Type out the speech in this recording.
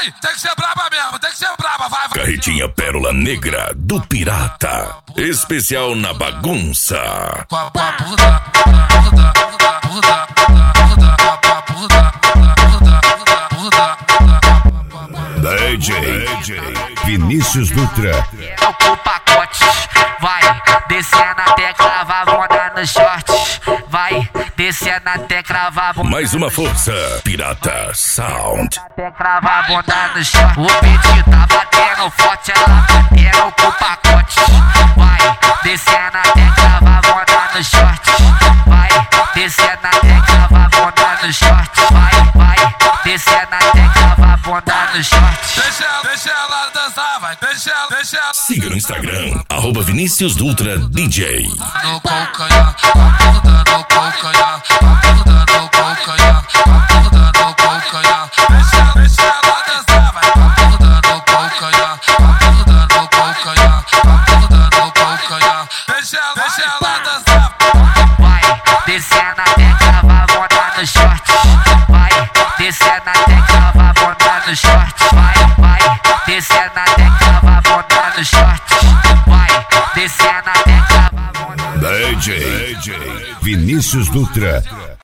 vai, tem que ser braba mesmo, tem que ser braba, vai. Carretinha Pérola Negra do Pirata. Especial na bagunça. DJ Vinícius Dutra. O pacote vai descer na tecla, vai bunda no short. Vai descer na tecla, vai bunda. Mais uma força, Pirata Sound. Tecla, vai bunda no short. O pedido tá batendo forte, ela batendo com o pacote. Vai descer na tecla, vai bunda no short. Vai descer na tecla, vai bunda no short. Vai descer na tecla, vai bunda no short. Deixa ela dançar, vai, deixa ela. Siga no Instagram, @Vinícius Dutra DJ. No calcanhar, no calcanhar, no calcanhar, no calcanhar. Deixa ela dançar, vai, no calcanhar, no calcanhar, no calcanhar. Deixa ela dançar. Vai descer na tecla, vai botar no short. Vai descer na tecla, vai botar no short. Vai descer na tecla, vai botar no short. Vai descer na tecla, vai botar no short. DJ Vinícius Dutra.